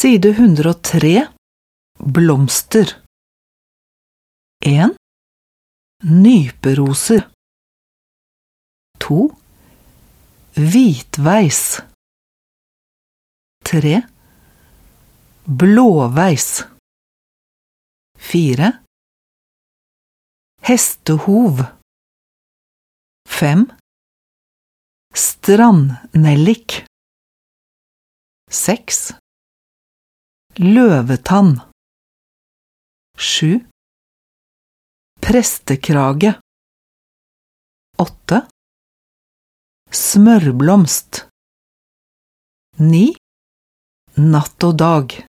Side 103. Blomster. 1. Nyperoser. 2. Hvitveis. 3. Blåveis. 4. Hestehov. 5. Strandnellik. 6. Løvetann. 7. Prestekrage. 8. Smørblomst. 9. Natt og dag.